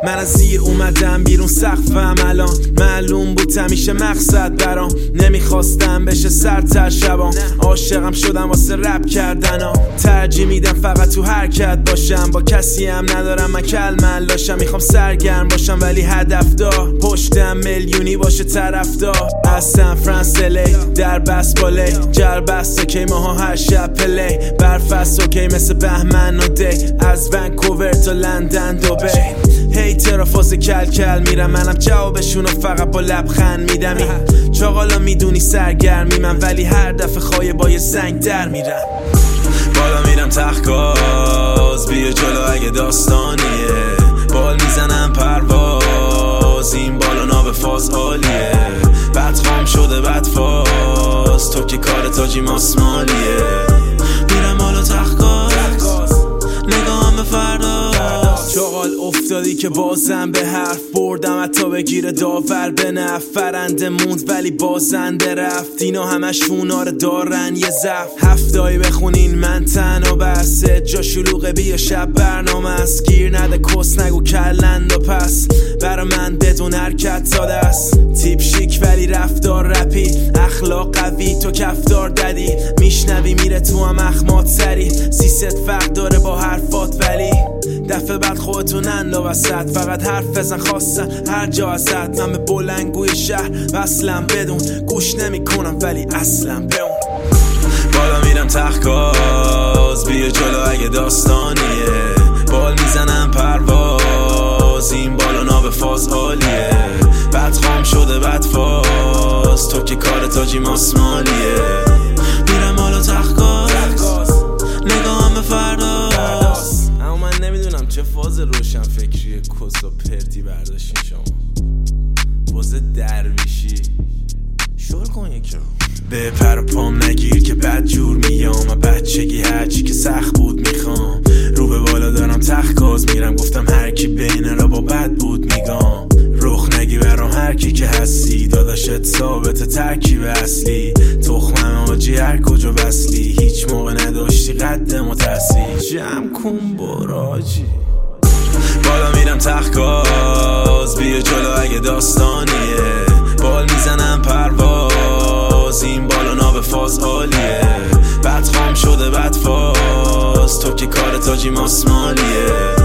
من از زیر اومدم بیرون سقفم الان معلوم بود همیشه مقصد برام نمیخواستم بشه سرتر شبام عاشقم شدم واسه رپ کردن ترجیح میدم فقط تو حرکت باشم با کسی هم ندارم من کلمل داشتم میخوام سرگرم باشم ولی هدف دار پشتم میلیونی باشه طرفدار از سن فرانسیسکو در بسپالی جربست اوکی ماها هر شب پلی برفست اوکی مثل بهمن و دی از ونکوور تا لندن دوبه هیتر فاز کل کل میرم منم جوابشونو فقط با لبخند میدم چاقالا میدونی سرگرمی من ولی هر دفعه خواهی با یه سنگ در میرم بالا میرم تخت بیا جلو اگه داستانیه بال میزنم پرواز این بالا ناب فاز عالیه بد خام شده بد فاز تو که کار تاجی ماسمالیه میرم بالا تخت نگاهم به فردا چاقال افتادی که بازم به حرف بردم حتی بگیره داور به نفت فرنده موند ولی بازنده رفت اینا همشون آره دارن یه زف هفتایی بخونین من تنها بسه جا شلوغه بیا شب برنامه است گیر نده کس نگو کلند و پس برا من بدون حرکت ساده است تیپ شیک ولی رفتار رپی اخلاق قوی تو کفتار ددی میشنوی میره تو هم اخمات سری سیست فرق داره با حرفات ولی دفعه بعد خودتون اندلا وسط فقط حرف بزن خواستن هر جا ازت من به بلنگوی شهر وصلم بدون گوش نمی کنم ولی اصلا به اون بالا میرم تخت بیا جلو اگه داستانیه بال میزنم پرواز این بالا ناب فاز عالیه بد خام شده بد فاز تو که کار تاجی ماسمالیه میرم بالا تخت نگاهم به فردا اما من نمیدونم چه فاز روشن فکری کس و پرتی برداشتین شما فاز درویشی شور کن یکی رو به پر و پام نگیر که بد جور میام و بچگی هرچی که سخت بود میخوام رو به بالا دارم تخت گاز میرم گفتم هر کی بین را با بد بود میگم رخ نگی برام هر کی که هستی داداشت ثابت ترکیب اصلی تخمم آجی هر کجا بسلی هیچ موقع نداشتی قد متحصیل جمع کن براجی بالا میرم تخت بیا جلو اگه داستانیه بال میزنم پرواز این بالا ناب فاز عالیه بد خام شده بد فاز تو که کار تاجی ماسمالیه